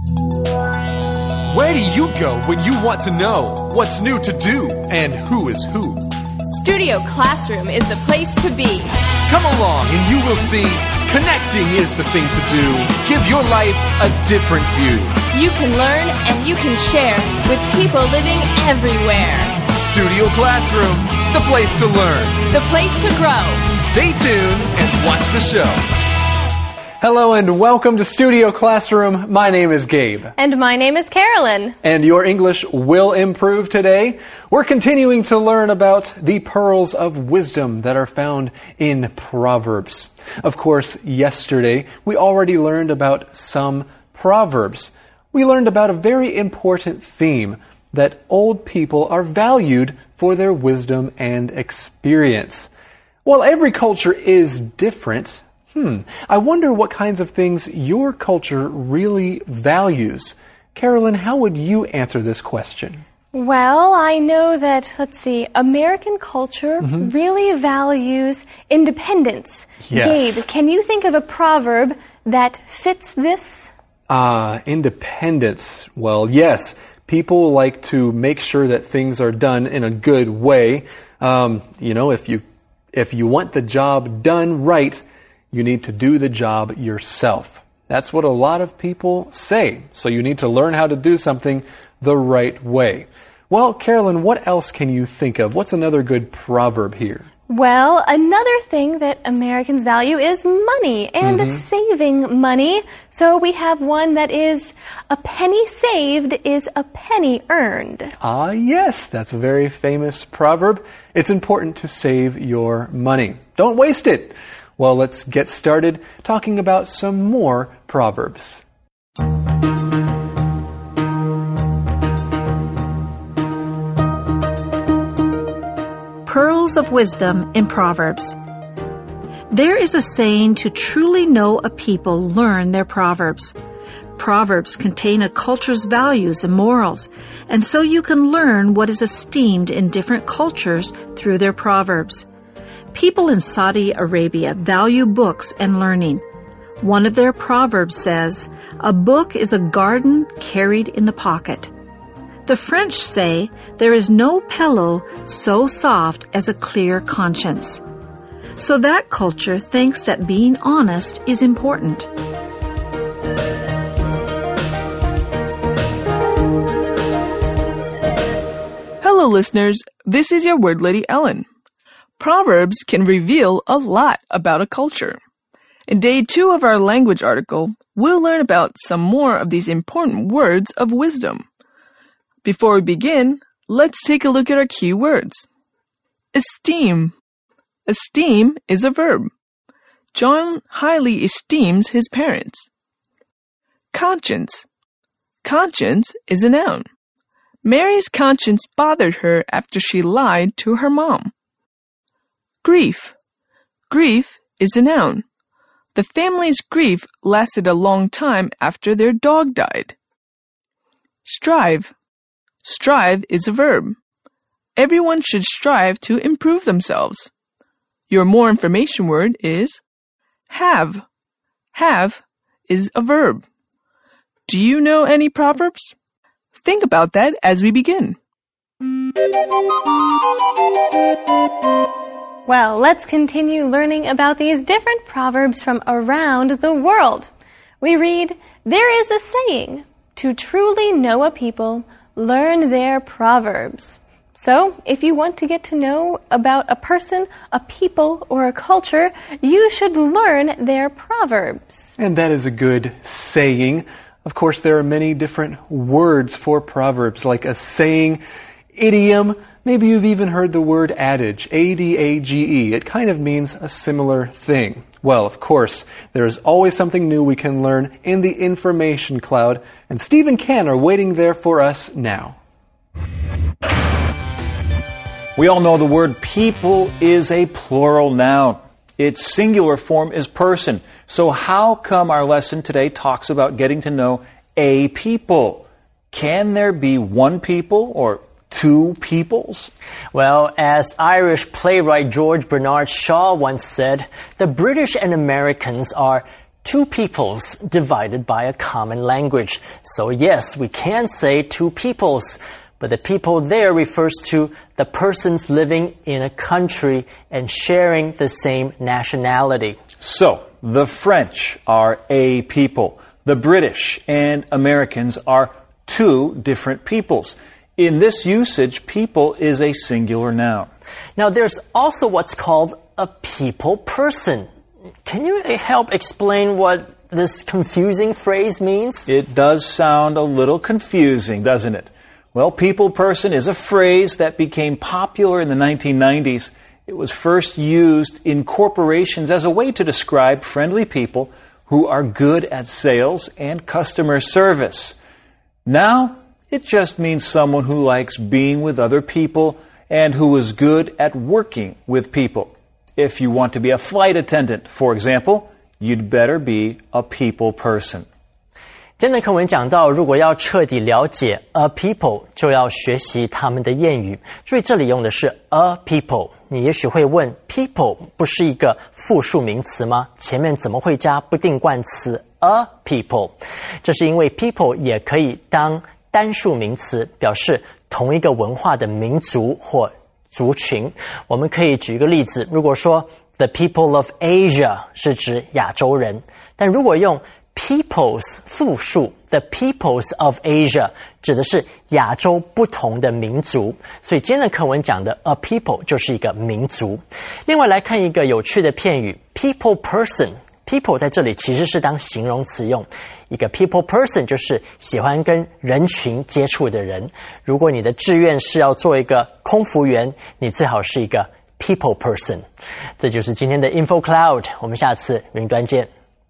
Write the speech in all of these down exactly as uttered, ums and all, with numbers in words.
Where do you go when you want to know what's new to do and who is who? Studio Classroom is the place to be. Come along and you will see connecting is the thing to do. Give your life a different view. You can learn and you can share with people living everywhere. Studio Classroom, the place to learn. The place to grow. Stay tuned and watch the show. Hello and welcome to Studio Classroom. My name is Gabe. And my name is Carolyn. And your English will improve today. We're continuing to learn about the pearls of wisdom that are found in Proverbs. Of course, yesterday we already learned about some Proverbs. We learned about a very important theme, that old people are valued for their wisdom and experience. While every culture is different, Hmm, I wonder what kinds of things your culture really values. Carolyn, how would you answer this question? Well, I know that, let's see, American culture mm-hmm. really values independence. Yes. Gabe, can you think of a proverb that fits this? Ah, uh, independence. Well, yes. People like to make sure that things are done in a good way. Um, you know, if you if you want the job done right, you need to do the job yourself. That's what a lot of people say. So you need to learn how to do something the right way. Well, Carolyn, what else can you think of? What's another good proverb here? Well, another thing that Americans value is money and mm-hmm. saving money. So we have one that is, a penny saved is a penny earned. Ah, yes, that's a very famous proverb. It's important to save your money. Don't waste it. Well, let's get started talking about some more Proverbs. Pearls of wisdom in Proverbs. There is a saying, to truly know a people, learn their proverbs. Proverbs contain a culture's values and morals, and so you can learn what is esteemed in different cultures through their proverbs. People in Saudi Arabia value books and learning. One of their proverbs says, "A book is a garden carried in the pocket." The French say, "There is no pillow so soft as a clear conscience." So that culture thinks that being honest is important. Hello, listeners. This is your Word Lady Ellen. Proverbs can reveal a lot about a culture. In day two of our language article, we'll learn about some more of these important words of wisdom. Before we begin, let's take a look at our key words. Esteem. Esteem is a verb. John highly esteems his parents. Conscience. Conscience is a noun. Mary's conscience bothered her after she lied to her mom. Grief. Grief is a noun. The family's grief lasted a long time after their dog died. Strive. Strive is a verb. Everyone should strive to improve themselves. Your more information word is have. Have is a verb. Do you know any proverbs? Think about that as we begin. Well, let's continue learning about these different proverbs from around the world. We read, there is a saying, to truly know a people, learn their proverbs. So, if you want to get to know about a person, a people, or a culture, you should learn their proverbs. And that is a good saying. Of course, there are many different words for proverbs, like a saying, idiom. Maybe you've even heard the word adage, A D A G E. It kind of means a similar thing. Well, of course, there is always something new we can learn in the information cloud, and Steve and Ken are waiting there for us now. We all know the word people is a plural noun. Its singular form is person. So how come our lesson today talks about getting to know a people? Can there be one people or two peoples? Well, as Irish playwright George Bernard Shaw once said, the British and Americans are two peoples divided by a common language. So yes, we can say two peoples, but the people there refers to the persons living in a country and sharing the same nationality. So, the French are a people. The British and Americans are two different peoples. In this usage, people is a singular noun. Now, there's also what's called a people person. Can you help explain what this confusing phrase means? It does sound a little confusing, doesn't it? Well, people person is a phrase that became popular in the nineteen nineties. It was first used in corporations as a way to describe friendly people who are good at sales and customer service. Now, it just means someone who likes being with other people and who is good at working with people. If you want to be a flight attendant, for example, you'd better be a people person. 今天的课文讲到，如果要彻底了解 a people， 就要学习他们的谚语。注意这里用的是 a people。你也许会问 people 不是一个复数名词吗？前面怎么会加不定冠词 a people？ 这是因为 people 也可以当单数名词，表示同一个文化的民族或族群。我们可以举一个例子，如果说 the people of Asia 是指亚洲人，但如果用 peoples 复数 the peoples of Asia 指的是亚洲不同的民族，所以今天的课文讲的 a people 就是一个民族。另外来看一个有趣的片语 people person。people 在这里其实是当形容词用，一个 people person 就是喜欢跟人群接触的人。如果你的志愿是要做一个空服员，你最好是一个 people person。这就是今天的 Info Cloud， 我们下次云端见。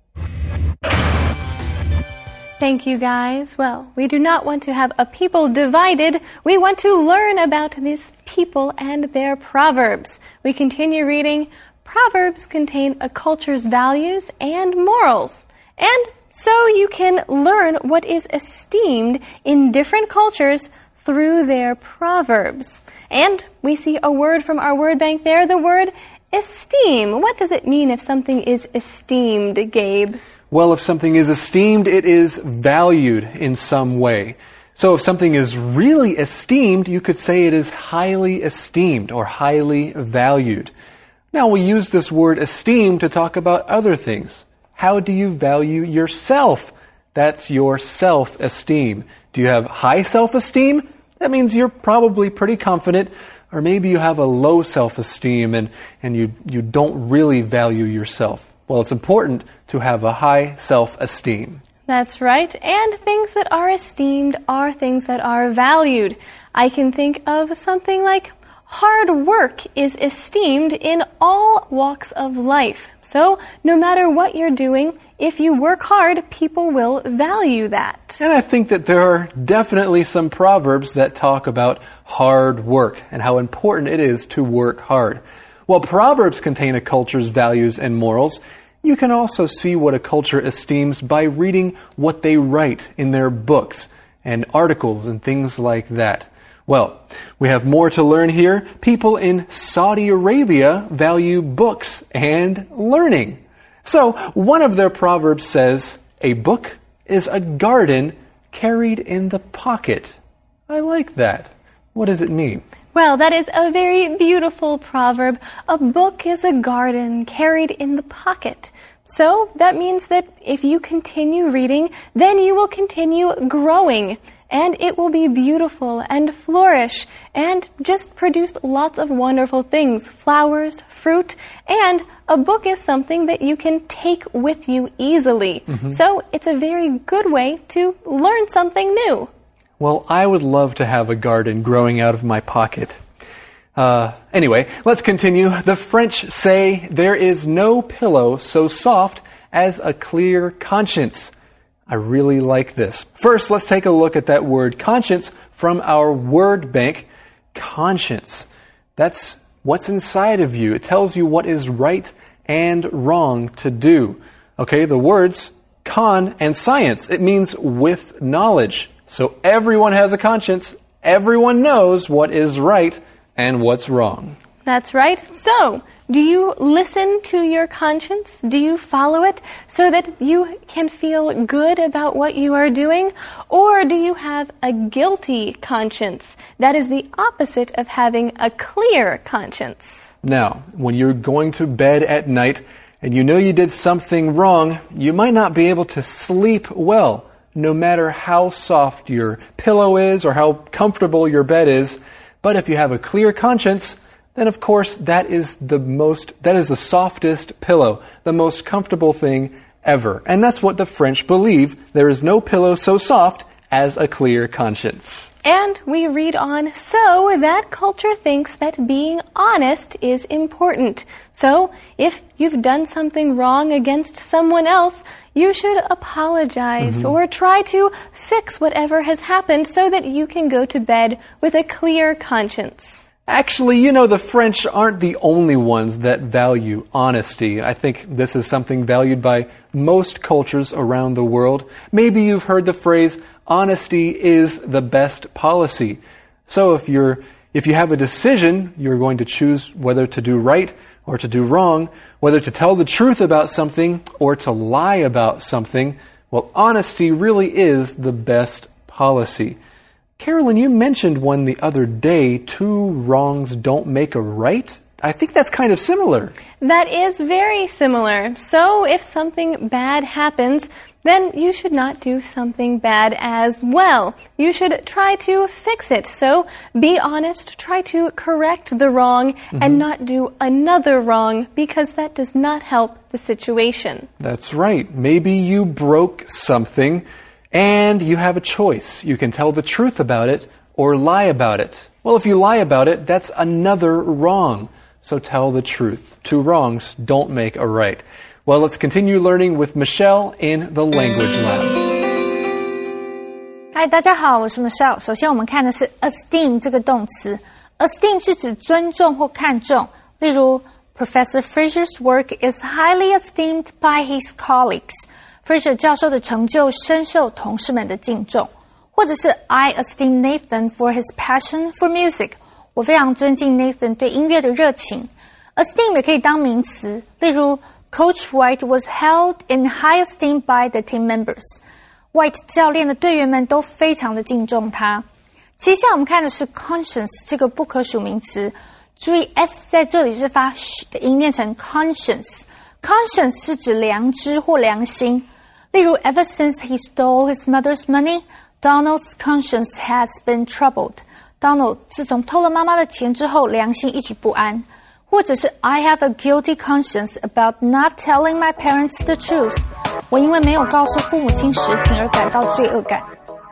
Thank you, guys. Well, we do not want to have a people divided. We want to learn about these people and their proverbs. We continue reading. Proverbs contain a culture's values and morals. And so you can learn what is esteemed in different cultures through their proverbs. And we see a word from our word bank there, the word esteem. What does it mean if something is esteemed, Gabe? Well, if something is esteemed, it is valued in some way. So if something is really esteemed, you could say it is highly esteemed or highly valued. Now, we use this word esteem to talk about other things. How do you value yourself? That's your self-esteem. Do you have high self-esteem? That means you're probably pretty confident. Or maybe you have a low self-esteem and, and you, you don't really value yourself. Well, it's important to have a high self-esteem. That's right. And things that are esteemed are things that are valued. I can think of something like hard work is esteemed in all walks of life. So, no matter what you're doing, if you work hard, people will value that. And I think that there are definitely some proverbs that talk about hard work and how important it is to work hard. While proverbs contain a culture's values and morals, you can also see what a culture esteems by reading what they write in their books and articles and things like that. Well, we have more to learn here. People in Saudi Arabia value books and learning. So, one of their proverbs says, a book is a garden carried in the pocket. I like that. What does it mean? Well, that is a very beautiful proverb. A book is a garden carried in the pocket. So, that means that if you continue reading, then you will continue growing. And it will be beautiful and flourish and just produce lots of wonderful things, flowers, fruit, and a book is something that you can take with you easily. Mm-hmm. So it's a very good way to learn something new. Well, I would love to have a garden growing out of my pocket. Uh, anyway, let's continue. The French say there is no pillow so soft as a clear conscience. I really like this. First, let's take a look at that word conscience from our word bank. Conscience. That's what's inside of you. It tells you what is right and wrong to do. Okay, the words con and science. It means with knowledge. So everyone has a conscience. Everyone knows what is right and what's wrong. That's right. So, do you listen to your conscience? Do you follow it so that you can feel good about what you are doing? Or do you have a guilty conscience? That is the opposite of having a clear conscience. Now, when you're going to bed at night and you know you did something wrong, you might not be able to sleep well, no matter how soft your pillow is or how comfortable your bed is. But if you have a clear conscience, then of course that is the most, that is the softest pillow, the most comfortable thing ever. And that's what the French believe. There is no pillow so soft as a clear conscience. And we read on, so that culture thinks that being honest is important. So if you've done something wrong against someone else, you should apologize mm-hmm. or try to fix whatever has happened so that you can go to bed with a clear conscience. Actually, you know, the French aren't the only ones that value honesty. I think this is something valued by most cultures around the world. Maybe you've heard the phrase, honesty is the best policy. So if you're, if you have a decision, you're going to choose whether to do right or to do wrong, whether to tell the truth about something or to lie about something. Well, honesty really is the best policy. Carolyn, you mentioned one the other day, two wrongs don't make a right. I think that's kind of similar. That is very similar. So if something bad happens, then you should not do something bad as well. You should try to fix it. So be honest, try to correct the wrong mm-hmm. and not do another wrong, because that does not help the situation. That's right. Maybe you broke something and you have a choice. You can tell the truth about it or lie about it. Well, if you lie about it, that's another wrong. So tell the truth. Two wrongs don't make a right. Well, let's continue learning with Michelle in the Language Lab. Hi, 大家好，我是 Michelle。首先我们看的是 esteem 这个动词。esteem 是指尊重或看重。例如 Professor Fraser's work is highly esteemed by his colleagues。Fraser 教授的成就深受同事们的敬重。或者是 I esteem Nathan for his passion for music。我非常尊敬 Nathan 对音乐的热情。esteem 也可以当名词，例如Coach White was held in high esteem by the team members. White 教练的队员们都非常的敬重他。接下来我们看的是 conscience 这个不可数名词，注意 s 在这里是发 sh 的音，念成 conscience。conscience 是指良知或良心。例如 Ever since he stole his mother's money, Donald's conscience has been troubled. Donald 自从偷了妈妈的钱之后，良心一直不安。或者是 I have a guilty conscience about not telling my parents the truth. 我因为没有告诉父母亲实情而感到罪恶感。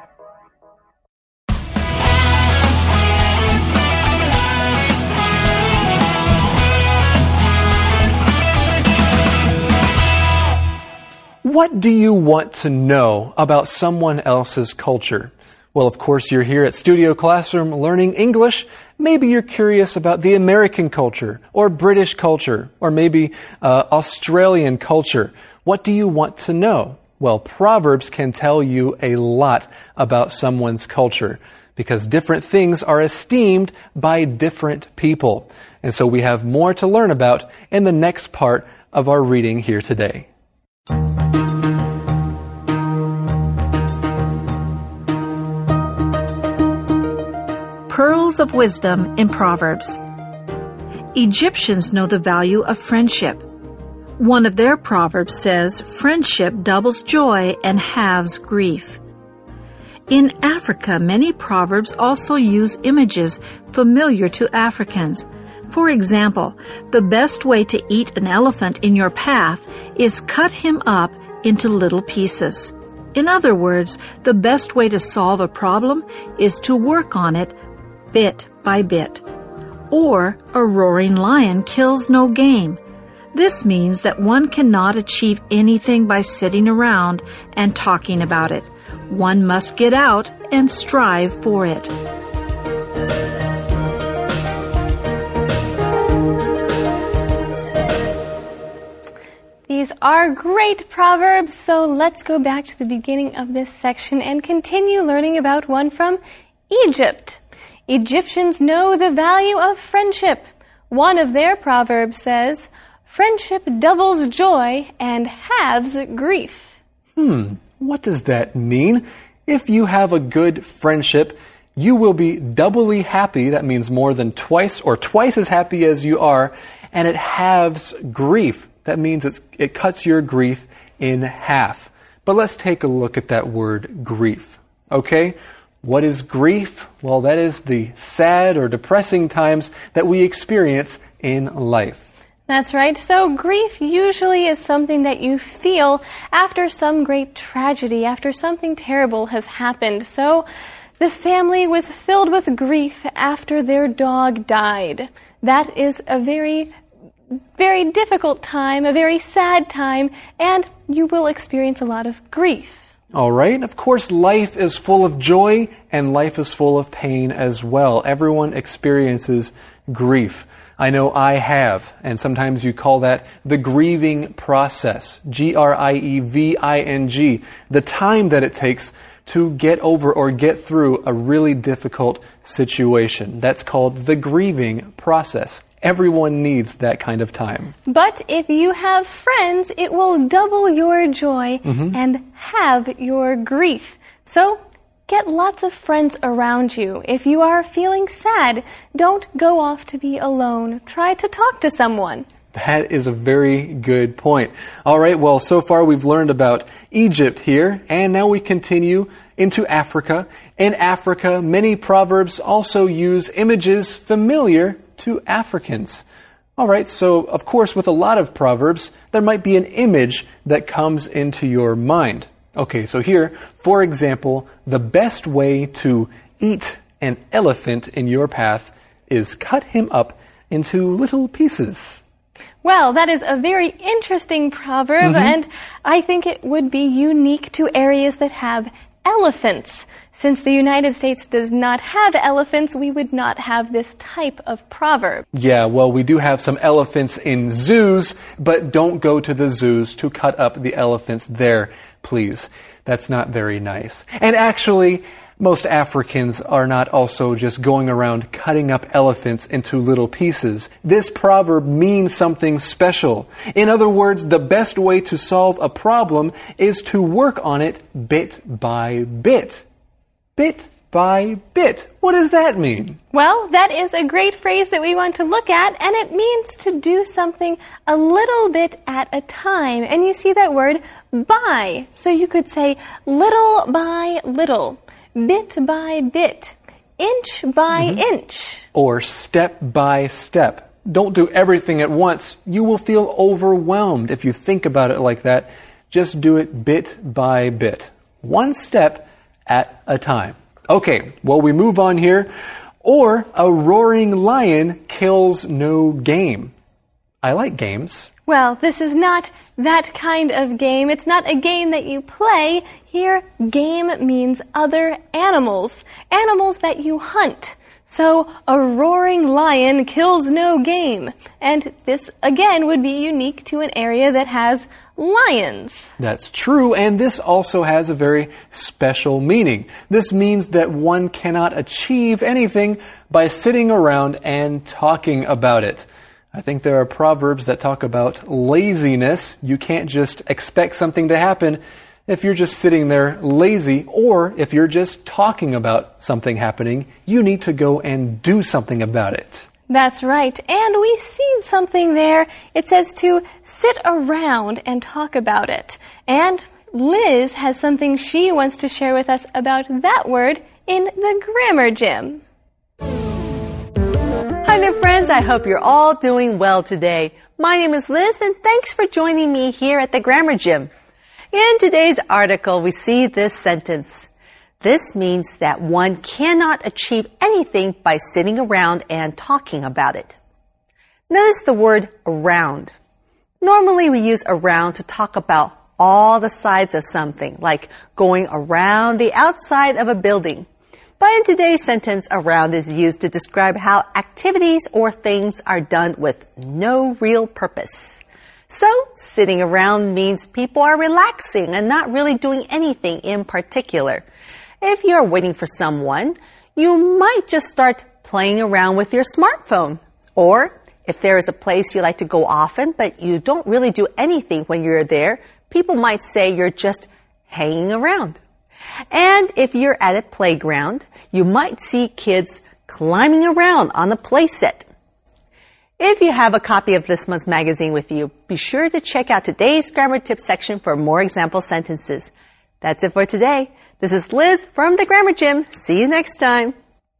What do you want to know about someone else's culture? Well, of course, you're here at Studio Classroom learning English. Maybe you're curious about the American culture or British culture or maybe uh, Australian culture. What do you want to know? Well, Proverbs can tell you a lot about someone's culture because different things are esteemed by different people. And so we have more to learn about in the next part of our reading here today. Pearls of wisdom in Proverbs. Egyptians know the value of friendship. One of their proverbs says, friendship doubles joy and halves grief. In Africa, many proverbs also use images familiar to Africans. For example, the best way to eat an elephant in your path is cut him up into little pieces. In other words, the best way to solve a problem is to work on it bit by bit. Or, a roaring lion kills no game. This means that one cannot achieve anything by sitting around and talking about it. One must get out and strive for it. These are great proverbs, so let's go back to the beginning of this section and continue learning about one from Egypt. Egyptians know the value of friendship. One of their proverbs says, "Friendship doubles joy and halves grief." Hmm, what does that mean? If you have a good friendship, you will be doubly happy. That means more than twice or twice as happy as you are. And it halves grief. That means it's, it cuts your grief in half. But let's take a look at that word grief. Okay? What is grief? Well, that is the sad or depressing times that we experience in life. That's right. So grief usually is something that you feel after some great tragedy, after something terrible has happened. So the family was filled with grief after their dog died. That is a very, very difficult time, a very sad time, and you will experience a lot of grief. All right. Of course, life is full of joy and life is full of pain as well. Everyone experiences grief. I know I have, and sometimes you call that the grieving process. G R I E V I N G. The time that it takes to get over or get through a really difficult situation. That's called the grieving process. Everyone needs that kind of time. But if you have friends, it will double your joy mm-hmm. and halve your grief. So get lots of friends around you. If you are feeling sad, don't go off to be alone. Try to talk to someone. That is a very good point. All right, well, so far we've learned about Egypt here, and now we continue into Africa. In Africa, many proverbs also use images familiar to Africans. All right, so of course with a lot of proverbs, there might be an image that comes into your mind. Okay, so here, for example, the best way to eat an elephant in your path is cut him up into little pieces. Well, that is a very interesting proverb, mm-hmm. and I think it would be unique to areas that have elephants. Since the United States does not have elephants, we would not have this type of proverb. Yeah, well, we do have some elephants in zoos, but don't go to the zoos to cut up the elephants there, please. That's not very nice. And actually, most Africans are not also just going around cutting up elephants into little pieces. This proverb means something special. In other words, the best way to solve a problem is to work on it bit by bit. Bit by bit. What does that mean? Well, that is a great phrase that we want to look at, and it means to do something a little bit at a time. And you see that word by. So you could say little by little, bit by bit, inch by mm-hmm. inch. Or step by step. Don't do everything at once. You will feel overwhelmed if you think about it like that. Just do it bit by bit. One step at a time. Okay, well, we move on here. Or a roaring lion kills no game. I like games. Well, this is not that kind of game. It's not a game that you play. Here, game means other animals. Animals that you hunt. So, a roaring lion kills no game. And this, again, would be unique to an area that has lions. That's true, and this also has a very special meaning. This means that one cannot achieve anything by sitting around and talking about it. I think there are proverbs that talk about laziness. You can't just expect something to happen if you're just sitting there lazy, or if you're just talking about something happening, you need to go and do something about it. That's right. And we see something there. It says to sit around and talk about it. And Liz has something she wants to share with us about that word in the Grammar Gym. Hi there, friends. I hope you're all doing well today. My name is Liz, and thanks for joining me here at the Grammar Gym. In today's article, we see this sentence. This means that one cannot achieve anything by sitting around and talking about it. Notice the word around. Normally we use around to talk about all the sides of something, like going around the outside of a building. But in today's sentence, around is used to describe how activities or things are done with no real purpose. So, sitting around means people are relaxing and not really doing anything in particular. If you're waiting for someone, you might just start playing around with your smartphone. Or, If there is a place you like to go often, but you don't really do anything when you're there, people might say you're just hanging around. And if you're at a playground, you might see kids climbing around on the play set. If you have a copy of this month's magazine with you, be sure to check out today's grammar tips section for more example sentences. That's it for today. This is Liz from the Grammar Gym. See you next time.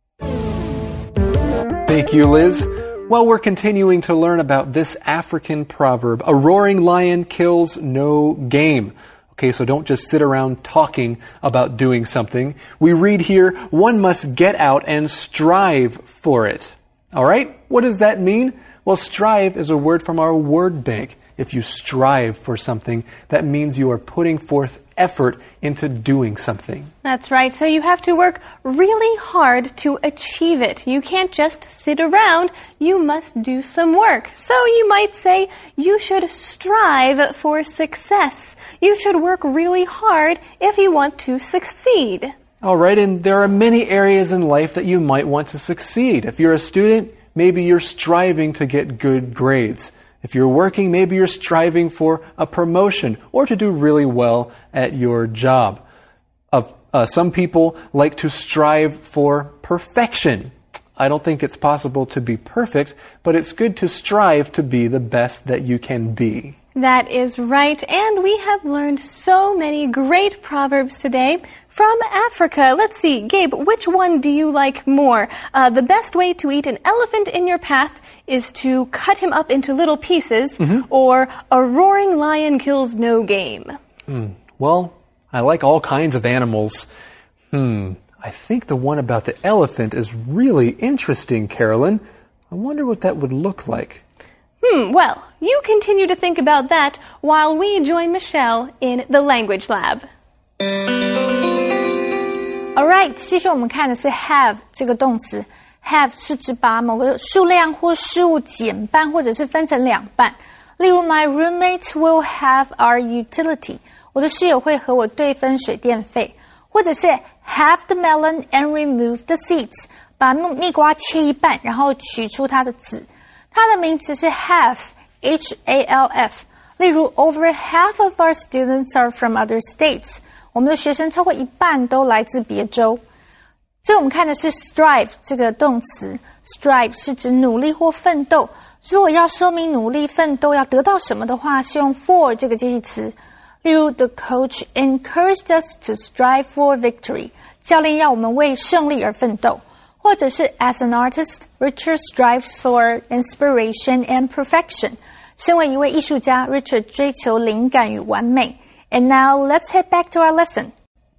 Thank you, Liz. Well, we're continuing to learn about this African proverb. A roaring lion kills no game. Okay, so don't just sit around talking about doing something. We read here, one must get out and strive for it. All right, what does that mean? Well, strive is a word from our word bank. If you strive for something, that means you are putting forth effort into doing something. That's right. So you have to work really hard to achieve it. You can't just sit around. You must do some work. So you might say you should strive for success. You should work really hard if you want to succeed. All right, and there are many areas in life that you might want to succeed. If you're a student, maybe you're striving to get good grades. If you're working, maybe you're striving for a promotion or to do really well at your job. Uh, uh, some people like to strive for perfection. I don't think it's possible to be perfect, but it's good to strive to be the best that you can be. That is right, and we have learned so many great proverbs today from Africa. Let's see, Gabe, which one do you like more? Uh, the best way to eat an elephant in your path is to cut him up into little pieces, mm-hmm. or a roaring lion kills no game. Mm, well, I like all kinds of animals. Hmm, I think the one about the elephant is really interesting, Carolyn. I wonder what that would look like. Hmm, well, you continue to think about that while we join Michelle in the language lab. Alright, 继续我们看的是 have 这个动词。have 是指把某个数量或事物减半或者是分成两半。例如 My roommates will have our utility. 我的室友会和我对分水电费。或者是 have the melon and remove the seeds. 把蜜瓜切一半，然后取出它的籽。它的名词是 half, H A L F. 例如 Over half of our students are from other states. 我们的学生超过一半都来自别州。所以我们看的是 strive 这个动词。strive 是指努力或奋斗。如果要说明努力奋斗要得到什么的话，是用 for 这个介系词。例如 The coach encouraged us to strive for victory. 教练要我们为胜利而奋斗。或者是 As an artist, Richard strives for inspiration and perfection. 身为一位艺术家 Richard 追求灵感与完美。And now let's head back to our lesson.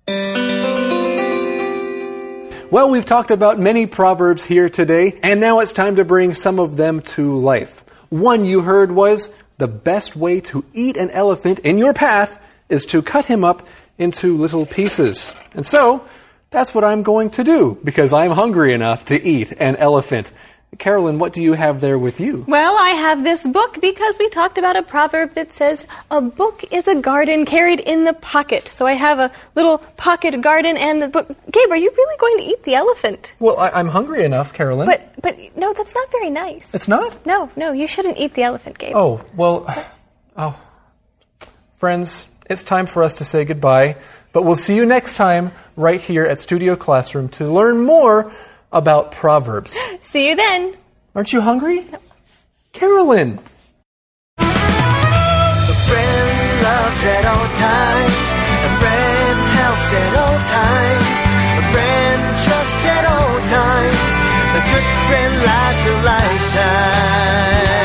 Well, we've talked about many proverbs here today, and now it's time to bring some of them to life. One you heard was, the best way to eat an elephant in your path is to cut him up into little pieces. And so, that's what I'm going to do, because I'm hungry enough to eat an elephant. Carolyn, what do you have there with you? Well, I have this book because we talked about a proverb that says, a book is a garden carried in the pocket. So I have a little pocket garden and the book. Gabe, are you really going to eat the elephant? Well, I, I'm hungry enough, Carolyn. But, but no, that's not very nice. It's not? No, no, you shouldn't eat the elephant, Gabe. Oh, well, oh. Friends, it's time for us to say goodbye. But we'll see you next time right here at Studio Classroom to learn more about Proverbs. See you then. Aren't you hungry? No. Carolyn. A friend loves at all times. A friend helps at all times. A friend trusts at all times. A good friend lasts a lifetime.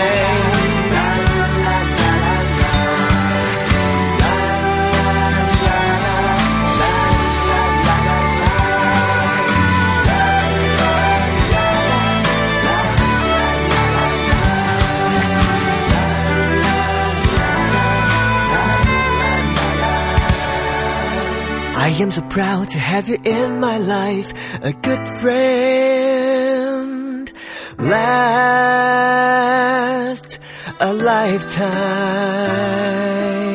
I am so proud to have you in my life, a good friend, last a lifetime.